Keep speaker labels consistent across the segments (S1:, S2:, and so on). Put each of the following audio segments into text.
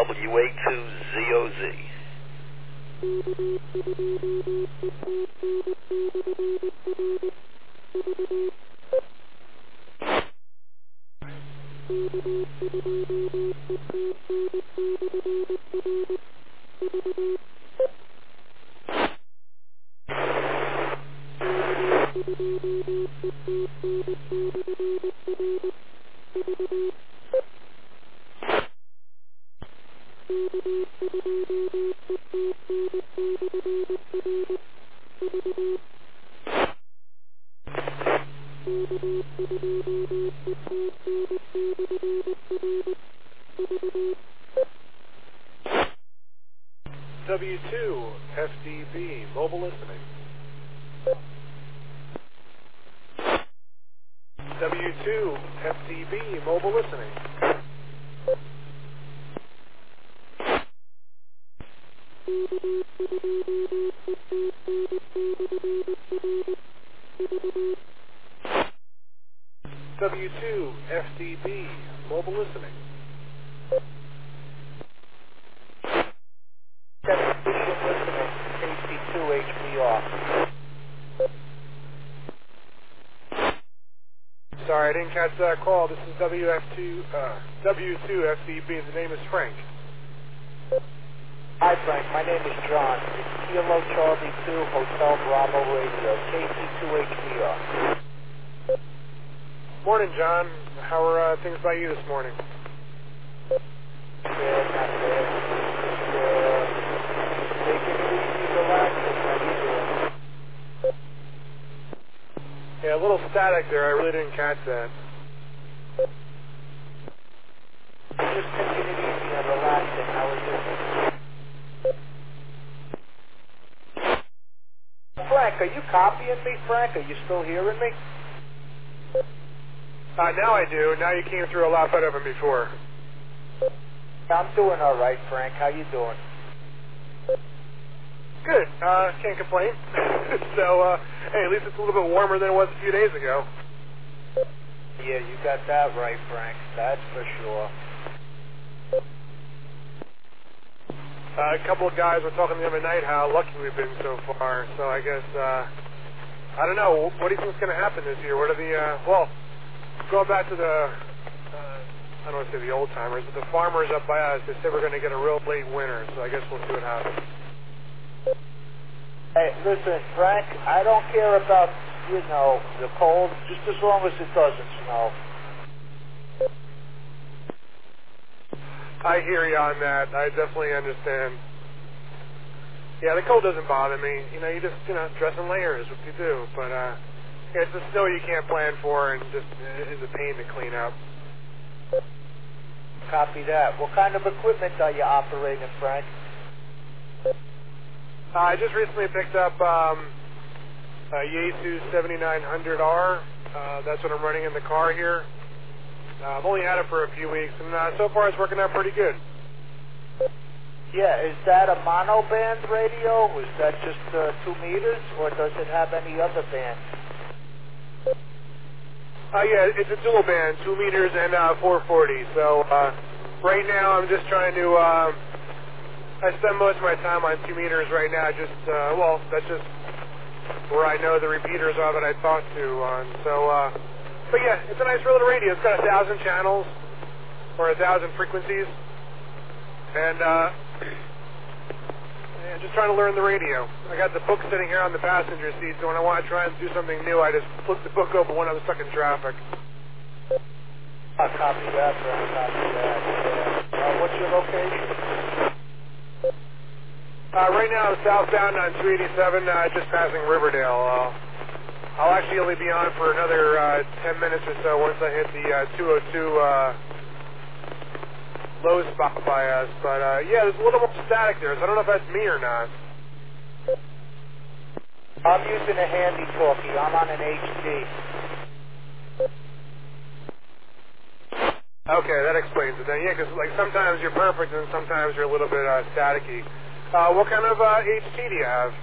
S1: WA2ZOZ.
S2: W2 FDB, mobile listening. W2 FDB, mobile listening. W2 FDB, mobile listening.
S3: Television listening, KC2 HBR.
S2: Sorry, I didn't catch that call. This is W2 FDB. The name is Frank.
S3: Hi Frank, my name is John. It's Kilo Charlie 2 Hotel Bravo Radio, KC2 HBR.
S2: Morning, John. How are things by you this morning?
S3: Good, not bad. Taking it easy, relaxing. How you doing?
S2: Yeah, a little static there. I really didn't catch that.
S3: Just taking it easy and relaxing. How are you? Frank, are you copying me, Frank? Are you still hearing me?
S2: Now I do. Now you came through a lot better than before.
S3: I'm doing all right, Frank. How you doing?
S2: Good. Can't complain. So, hey, at least it's a little bit warmer than it was a few days ago.
S3: Yeah, you got that right, Frank. That's for sure.
S2: A couple of guys were talking the other night how lucky we've been so far. So I guess, I don't know. What do you think is going to happen this year? What are the, well, going back to the, I don't want to say the old timers, but the farmers up by us, they said we're going to get a real late winter. So I guess we'll see what happens.
S3: Hey, listen, Frank, I don't care about, you know, the cold, just as long as it doesn't snow.
S2: I hear you on that. I definitely understand. Yeah, the cold doesn't bother me. You know, you just, dress in layers, what you do. But, it's the snow you can't plan for and just is a pain to clean up.
S3: Copy that. What kind of equipment are you operating, Frank?
S2: I just recently picked up a Yaesu 7900R. That's what I'm running in the car here. I've only had it for a few weeks, and so far it's working out pretty good.
S3: Yeah, is that a monoband radio? Is that just 2 meters, or does it have any other bands?
S2: Yeah, it's a dual band, 2 meters and 440. So right now I'm just trying to, I spend most of my time on 2 meters right now. Just, well, that's just where I know the repeaters are that I talk to on. So, but yeah, it's a nice little radio. It's got 1,000 channels, or 1,000 frequencies. And, yeah, just trying to learn the radio. I got the book sitting here on the passenger seat, so when I want to try and do something new, I just flip the book open when I'm stuck in traffic.
S3: I'll copy that, Frank. Copy that. Yeah. What's your location?
S2: Right now I'm southbound on 287, just passing Riverdale. I'll actually only be on for another 10 minutes or so once I hit the 202 low spot by us. But yeah, there's a little more static there, so I don't know if that's me or not.
S3: I'm using a handy talkie. I'm on an HD.
S2: Okay, that explains it then. Yeah, because like sometimes you're perfect and sometimes you're a little bit staticky. What kind of HT do you have?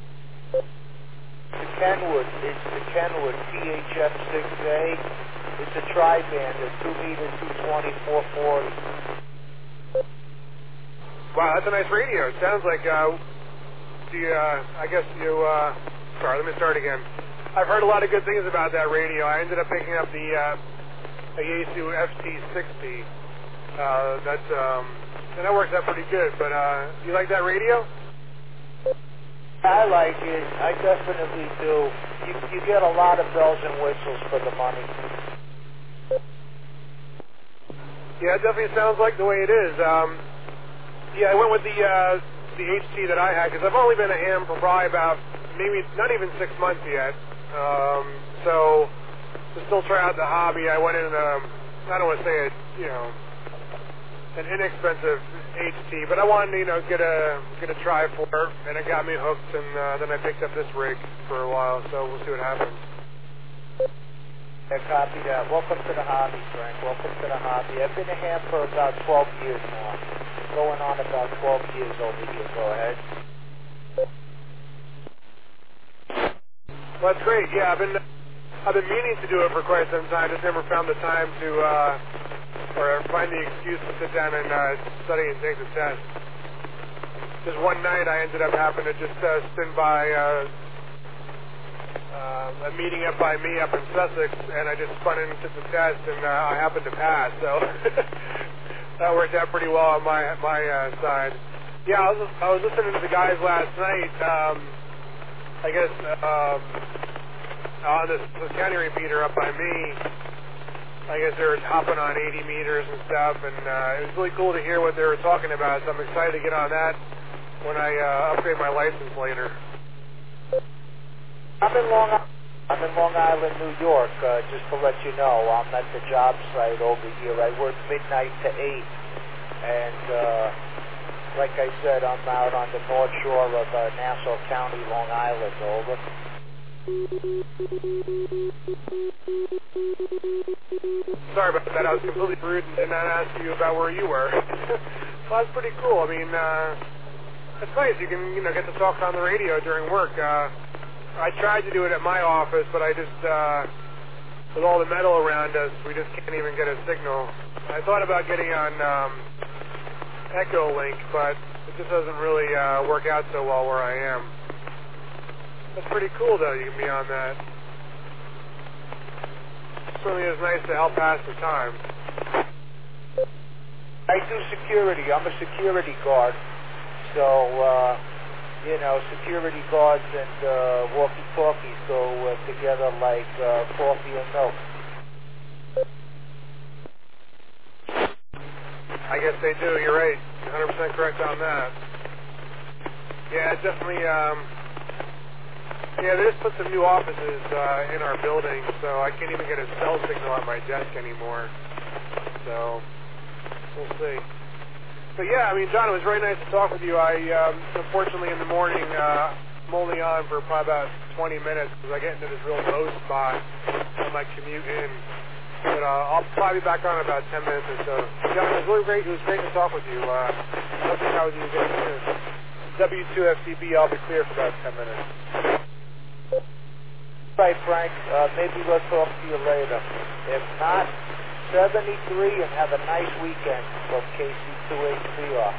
S3: The Kenwood. It's the Kenwood THF6A. It's a tri-band, a 2 meter, 220, 440.
S2: that's a nice radio. It sounds like, I guess you, sorry, let me start again. I've heard a lot of good things about that radio. I ended up picking up the Yaesu FT60. And that works out pretty good, but, you like that radio?
S3: I like it. I definitely do. You get a lot of bells and whistles for the money.
S2: Yeah, it definitely sounds like the way it is. Yeah, I went with the HT that I had, because I've only been a ham for probably about, maybe not even 6 months yet. So, to still try out the hobby, I went in, I don't want to say it, an inexpensive HT, but I wanted to, get a try for it, and it got me hooked, and then I picked up this rig for a while, so we'll see what happens.
S3: I copy that. Welcome to the hobby, Frank. Welcome to the hobby. I've been a ham for about 12 years now. Going on about 12 years over here. Go ahead.
S2: Well, that's great. Yeah, I've been meaning to do it for quite some time. Just never found the time to, or find the excuse to sit down and study and take the test. Just one night, I ended up having to just spin by a meeting up by me up in Sussex, and I just spun in and took the test, and I happened to pass. So that worked out pretty well on my side. Yeah, I was listening to the guys last night. I guess on this county repeater up by me. I guess they were hopping on 80 meters and stuff, and it was really cool to hear what they were talking about. So I'm excited to get on that when I upgrade my license later.
S3: I'm in Long Island, New York, just to let you know. I'm at the job site over here. I work midnight to 8, and like I said, I'm out on the North Shore of Nassau County, Long Island, over.
S2: Sorry about that. I was completely rude and did not ask you about where you were. Well, that's pretty cool. I mean, it's nice. You can, get to talk on the radio during work. I tried to do it at my office, but I just, with all the metal around us, we just can't even get a signal. I thought about getting on Echolink, but it just doesn't really work out so well where I am. That's pretty cool, though, you can be on that. Certainly is nice to help pass the time.
S3: I do security. I'm a security guard. So, security guards and walkie-talkies go together like coffee and milk.
S2: I guess they do. You're right. 100% correct on that. Yeah, it definitely, they just put some new offices in our building, so I can't even get a cell signal on my desk anymore. So, we'll see. But yeah, I mean, John, it was very nice to talk with you. Unfortunately, in the morning, I'm only on for probably about 20 minutes because I get into this real low spot on my commute in. But I'll probably be back on in about 10 minutes or so. John, it was really great. It was great to talk with you. I hope to chat with you again soon. W2FCB, I'll be clear for about 10 minutes.
S3: Right, Frank. Maybe we'll talk to you later. If not, 73 and have a nice weekend from KC2HCR.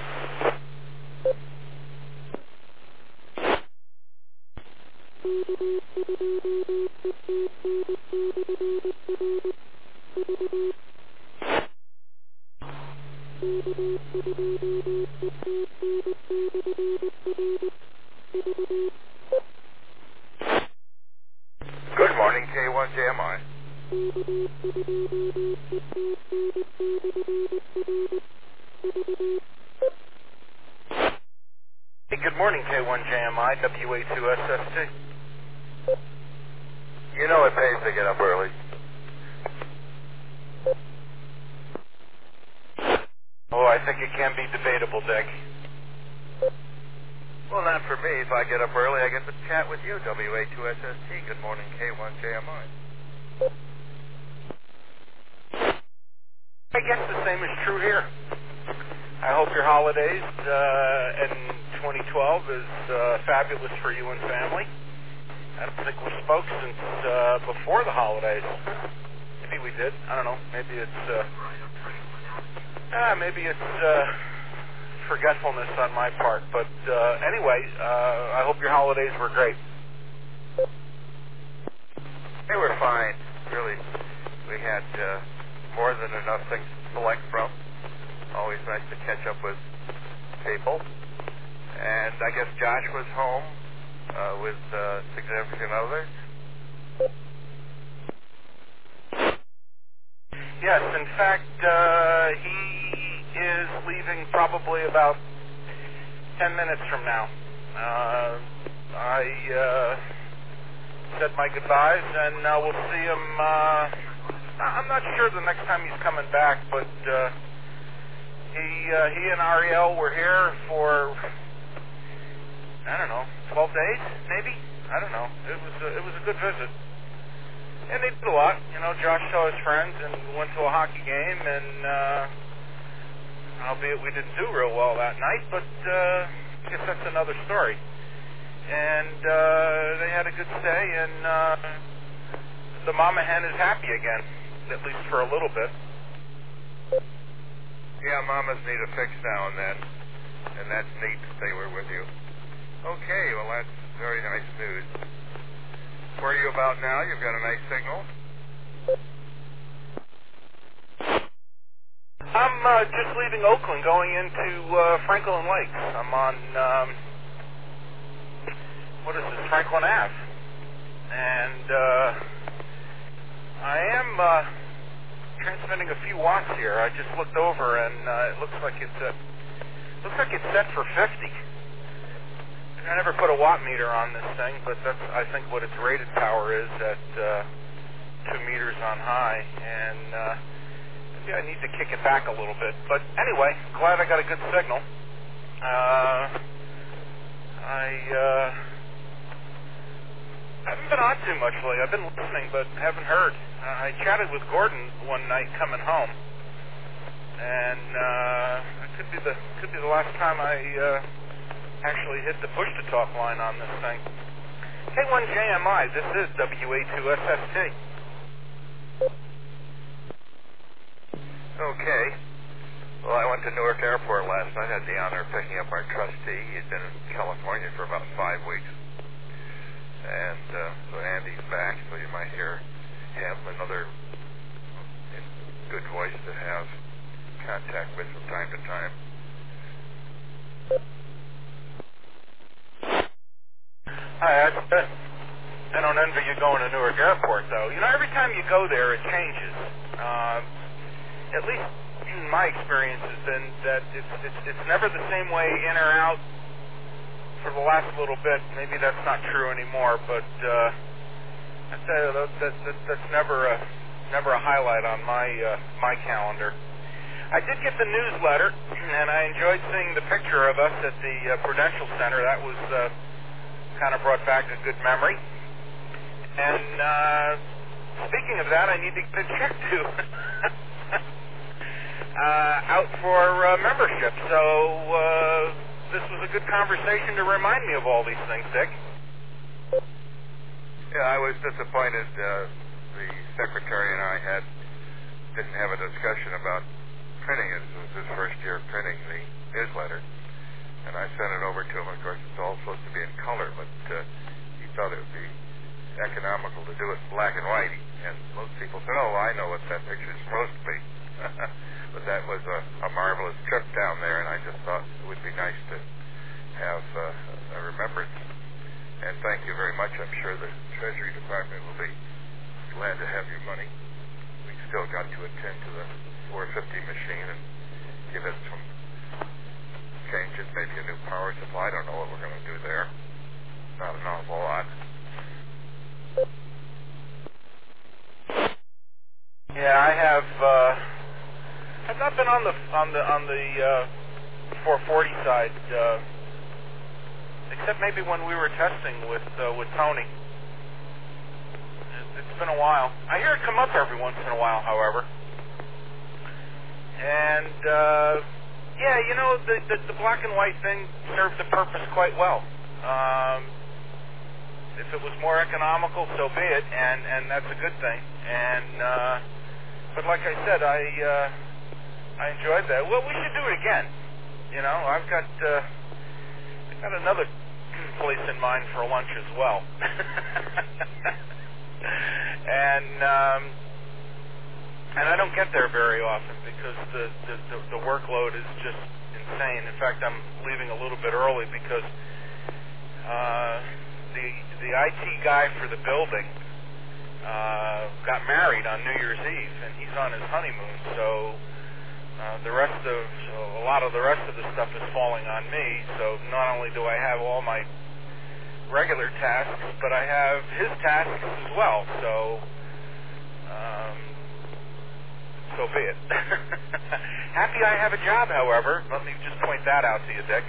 S1: Good morning, K1JMI. Hey, good morning, K1JMI, WA2SST. You know it pays to get up early. Oh, I think it can be debatable, Dick. Well, not for me. If I get up early, I get to chat with you, WA2SST. Good morning, K1JMI. I guess the same is true here. I hope your holidays in 2012 is fabulous for you and family. I don't think we spoke since before the holidays. Maybe we did. I don't know. Maybe it's forgetfulness on my part. But anyway, I hope your holidays were great.
S4: They were fine, really. We had more than enough things to select from. Always nice to catch up with people. And I guess Josh was home with significant others.
S1: Yes, in fact, he is leaving probably about 10 minutes from now. I said my goodbyes, and we'll see him. I'm not sure the next time he's coming back, but he and Ariel were here for, I don't know, 12 days, maybe? I don't know. It was a good visit. And they did a lot. You know, Josh saw his friends and went to a hockey game, and albeit we didn't do real well that night, but I guess that's another story. And they had a good stay, and the mama hen is happy again, at least for a little bit.
S4: Yeah, mamas need a fix now and then, and that's neat that they were with you. Okay, well, that's very nice news. Where are you about now? You've got a nice signal.
S1: I'm just leaving Oakland, going into Franklin Lakes. I'm on, what is this, Franklin Ave. And I am transmitting a few watts here. I just looked over, and it looks like it's set for 50. I never put a watt meter on this thing, but that's, I think, what its rated power is at 2 meters on high, and maybe I need to kick it back a little bit. But anyway, glad I got a good signal. I haven't been on too much lately. I've been listening, but haven't heard. I chatted with Gordon one night coming home, and it could be the last time I actually hit the push-to-talk line on this thing. K1JMI, this is WA2SST.
S4: Okay. Well, I went to Newark Airport last night. I had the honor of picking up our trustee. He'd been in California for about 5 weeks. And so Andy's back, so you might hear him, another good voice to have contact with from time to time.
S1: Hi, I don't envy you going to Newark Airport, though. You know, every time you go there, it changes. At least in my experience has been that it's never the same way in or out for the last little bit. Maybe that's not true anymore, but I tell you, that's never a highlight on my calendar. I did get the newsletter, and I enjoyed seeing the picture of us at the Prudential Center. That was kind of brought back a good memory. And speaking of that, I need to get a check to out for membership. So this was a good conversation to remind me of all these things, Dick.
S4: Yeah, I was disappointed. The secretary and I didn't have a discussion about printing it. It was his first year printing the newsletter. And I sent it over to him. Of course, it's all supposed to be in color, but he thought it would be economical to do it in black and white. And most people said, oh, I know what that picture is supposed to be. But that was a marvelous trip down there, and I just thought it would be nice to have a remembrance. And thank you very much. I'm sure the Treasury Department will be glad to have your money. We still got to attend to the 450 machine and give it some changes, maybe a new power supply. I don't know what we're going to do there. Not an awful lot.
S1: Yeah, I've not been on the 440 side, except maybe when we were testing with Tony. It's been a while. I hear it come up every once in a while, however. And yeah, you know, the black and white thing served the purpose quite well. If it was more economical, so be it, and that's a good thing. And but like I said, I enjoyed that. Well, we should do it again. I've got another place in mind for lunch as well. And I don't get there very often because the workload is just insane. In fact, I'm leaving a little bit early because the IT guy for the building got married on New Year's Eve, and he's on his honeymoon. So a lot of the rest of the stuff is falling on me. So not only do I have all my regular tasks, but I have his tasks as well. So be it. Happy I have a job, however. Let me just point that out to you, Dick.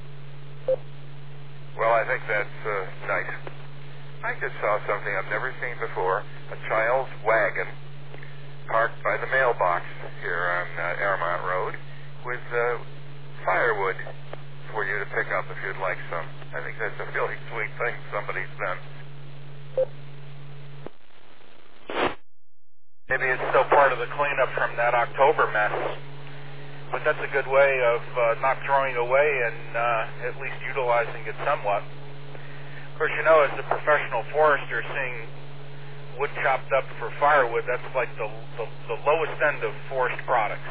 S4: Well, I think that's nice. I just saw something I've never seen before. A child's wagon parked by the mailbox here on Airmont Road with firewood for you to pick up if you'd like some. I think that's a really sweet thing somebody's done.
S1: Maybe it's still part of the cleanup from that October mess. But that's a good way of not throwing away and at least utilizing it somewhat. Of course, as a professional forester, seeing wood chopped up for firewood, that's like the lowest end of forest products.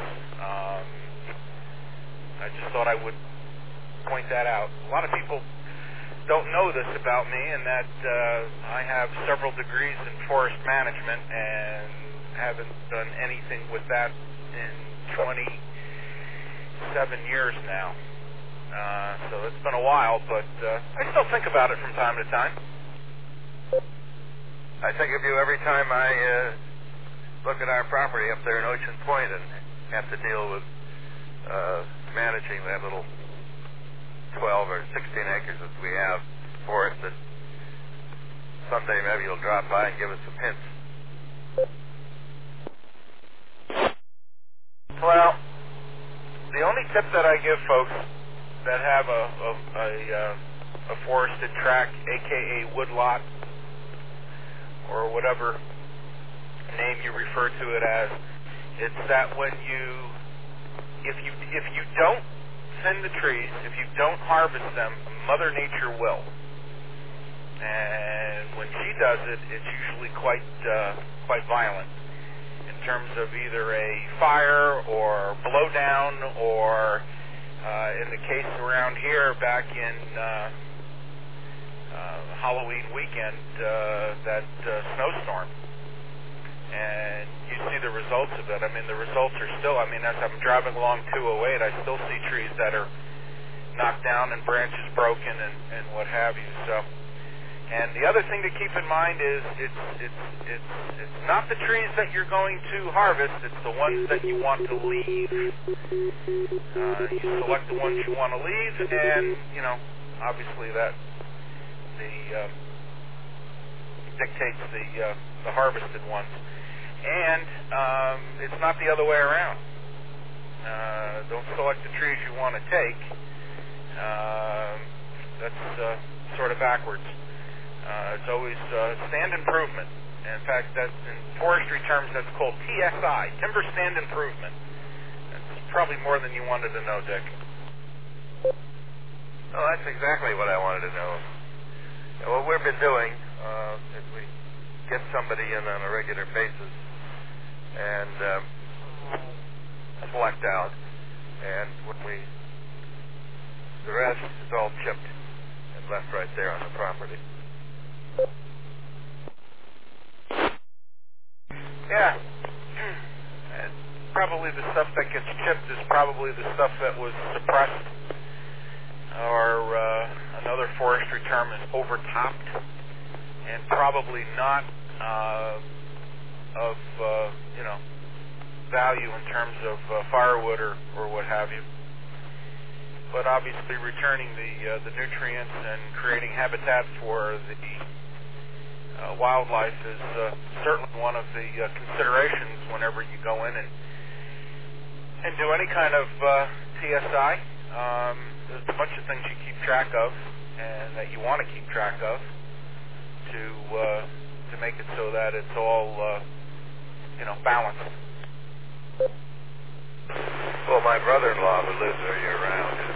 S1: I just thought I would point that out. A lot of people don't know this about me, and that I have several degrees in forest management and haven't done anything with that in 27 years now. So it's been a while, but I still think about it from time to time.
S4: I think of you every time I look at our property up there in Ocean Point and have to deal with managing that little 12 or 16 acres that we have for it, that someday maybe you'll drop by and give us some hints.
S1: Well, the only tip that I give folks that have a forested tract, aka woodlot, or whatever name you refer to it as, it's that if you don't thin the trees, if you don't harvest them, Mother Nature will. And when she does it, it's usually quite violent in terms of either a fire or blowdown, or in the case around here back in Halloween weekend, that snowstorm. And you see the results of it. I mean, the results are still, as I'm driving along 208, I still see trees that are knocked down and branches broken and what have you. So, and the other thing to keep in mind is it's not the trees that you're going to harvest, it's the ones that you want to leave. You select the ones you want to leave, and, obviously that dictates the harvested ones. And it's not the other way around. Don't select the trees you want to take. That's sort of backwards. It's always stand improvement. In fact, that's in forestry terms, that's called TSI, timber stand improvement. That's probably more than you wanted to know, Dick.
S4: Oh, that's exactly what I wanted to know. What we've been doing is we get somebody in on a regular basis and select out, and the rest is all chipped and left right there on the property.
S1: Yeah. And probably the stuff that gets chipped is probably the stuff that was suppressed, or another forestry term is overtopped, and probably not of value in terms of firewood or what have you. But obviously returning the nutrients and creating habitat for the wildlife is certainly one of the considerations whenever you go in and do any kind of TSI. There's a bunch of things you keep track of and that you want to keep track of to make it so that it's all balanced.
S4: Well, my brother-in-law, who lives there year-round, is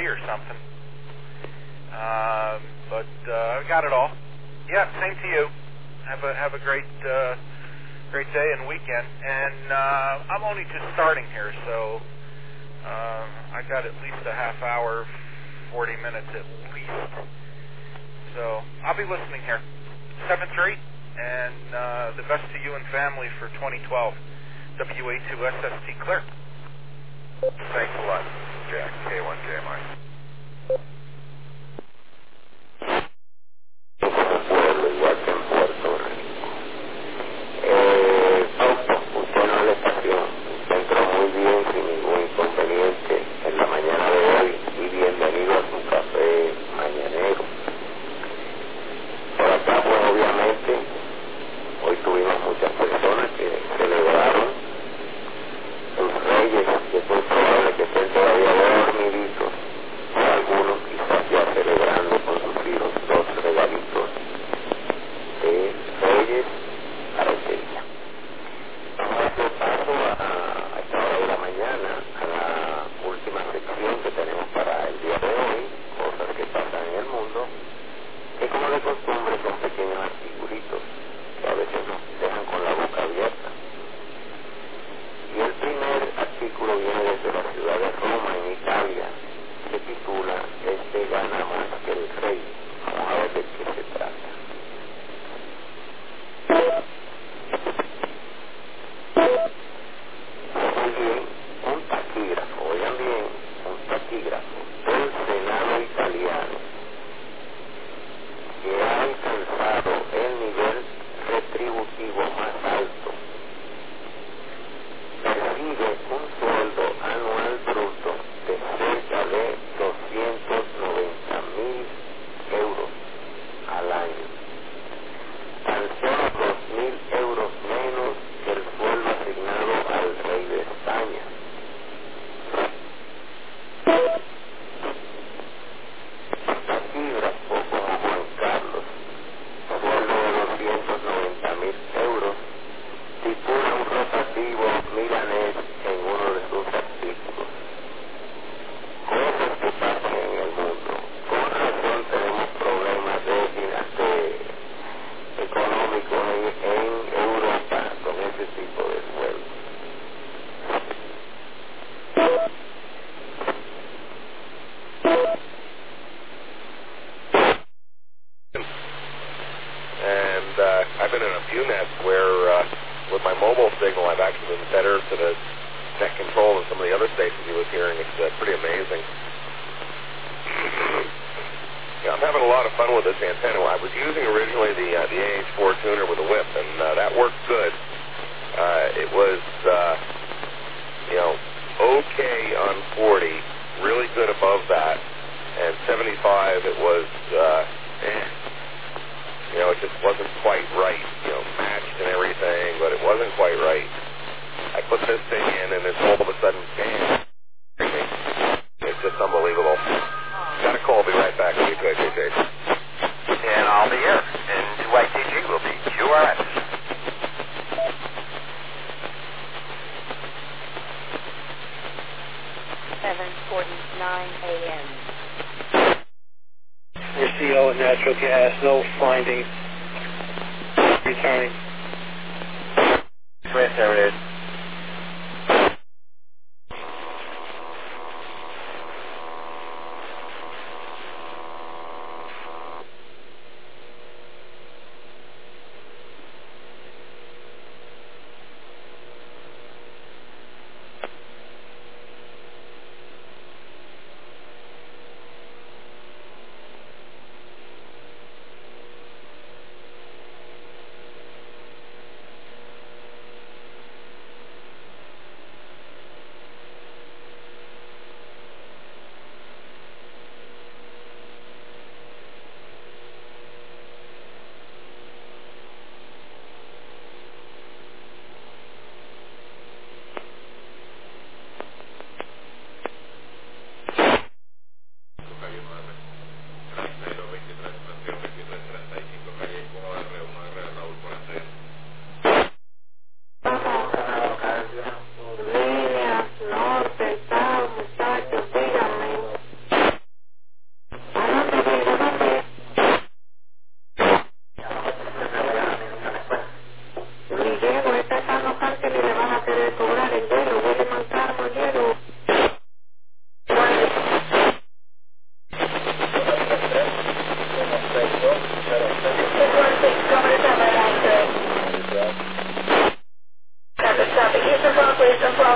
S1: tea or something. But I got it all. Yeah, same to you. Have a great day and weekend. And I'm only just starting here, so I got at least a half hour, 40 minutes at least. So I'll be listening here. 7-3, and the best to you and family for 2012. WA2SST clear.
S4: Thanks a lot, Jack. K1JMI.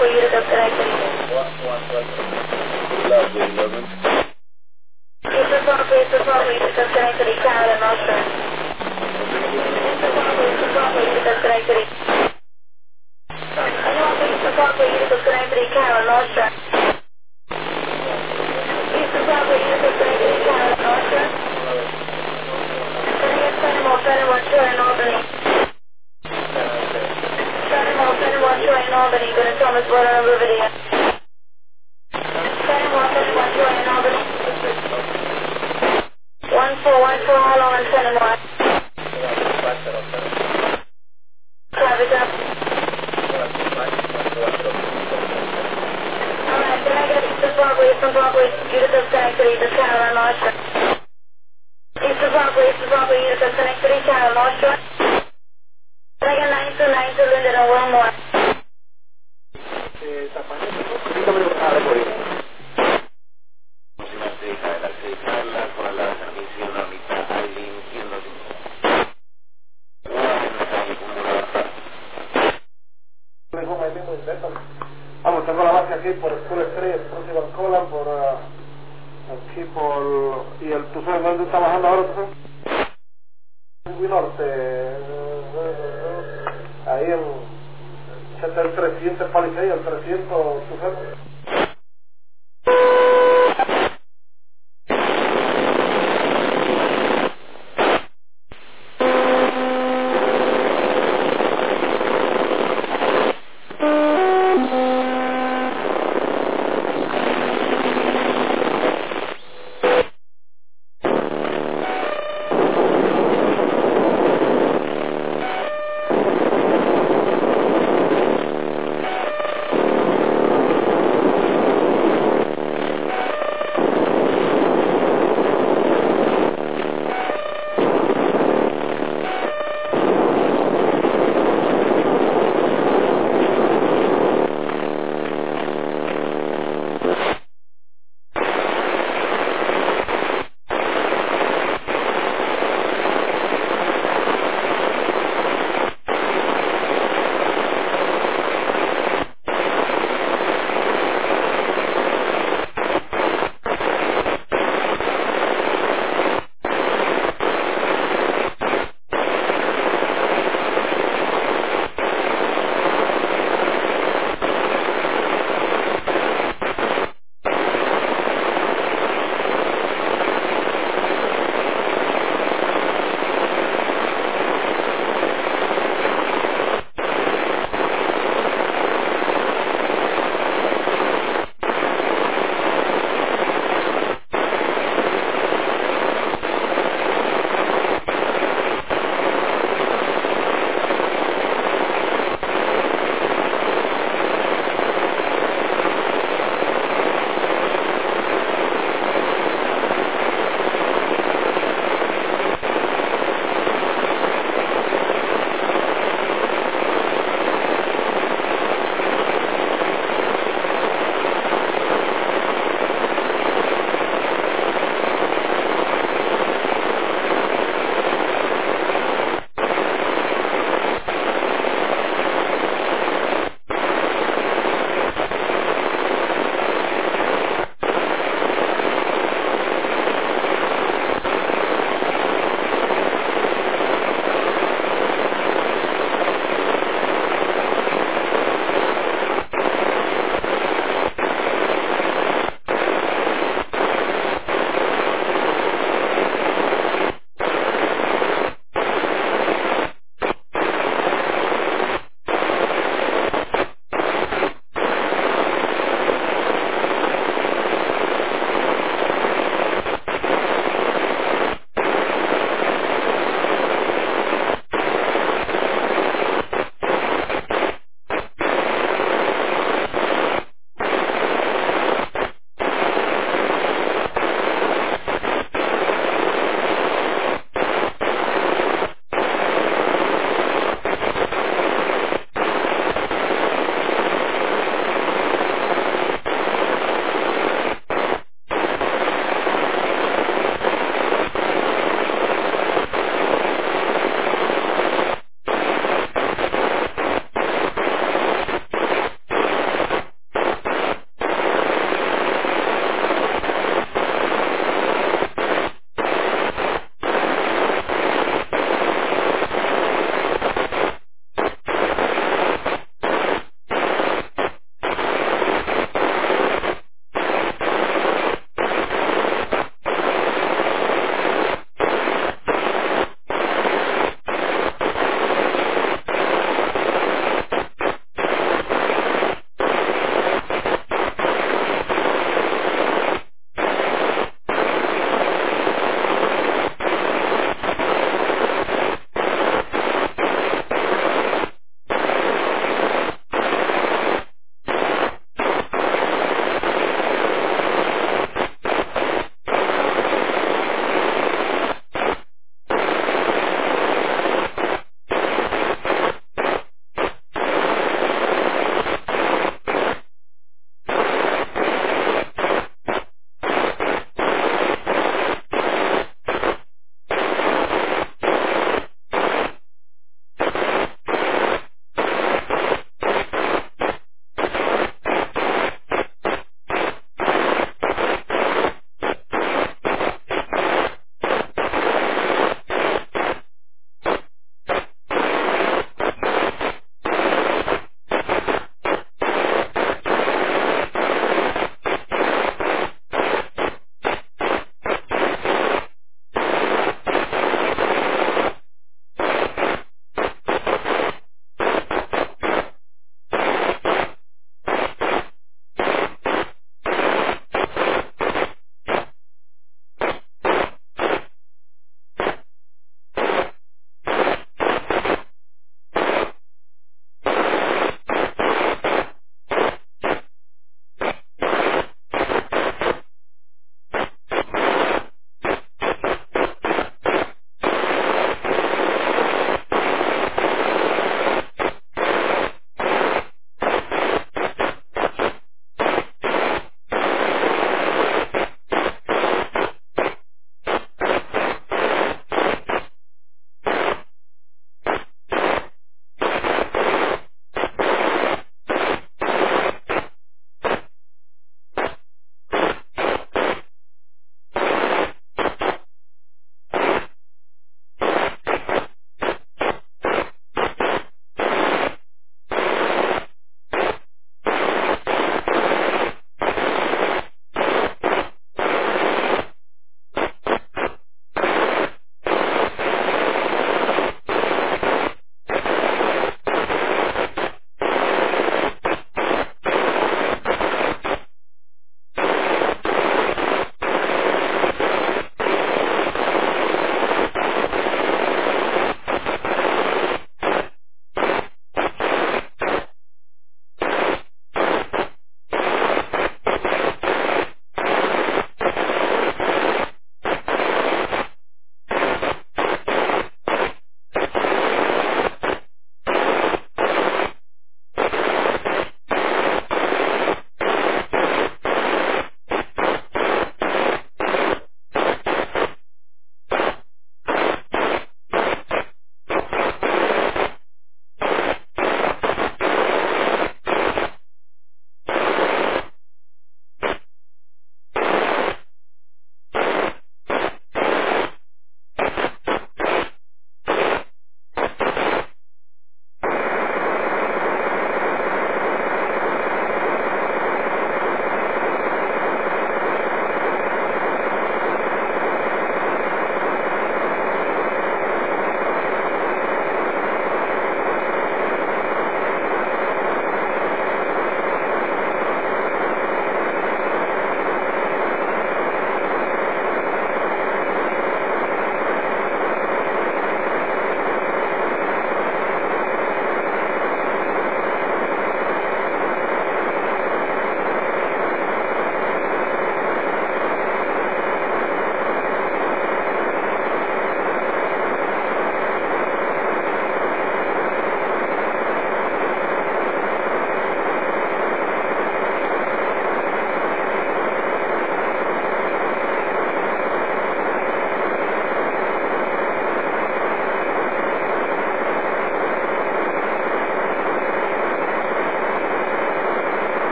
S5: Bravo, you disconnected. East of Bravo, you disconnected. Carolyn, Nostra. East of Bravo, you disconnected. East of Bravo, you disconnected. Carolyn, Nostra. East of Bravo, you disconnected. Carolyn, Nostra. Fenimore, Troy in Albany. Fenimore, Troy in Albany. Go to Thomas Border and Riverdale. Fenimore, Troy in Albany. 1414, how long on Fenimore? Traffic up. Alright, can I get East of Broadway, you to disconnected, East Carolyn, Nostra. East of Broadway, you to disconnected, Carolyn, Nostra. Can I get 9292 Linden and Wilmore?
S6: Vamos, tengo la base aquí por School Street, próximo al Colan, por aquí por... ¿Y tú sabes dónde está bajando ahora, tú sabes? Muy norte, ahí en el 300 Palisade, el 300, tú sabes.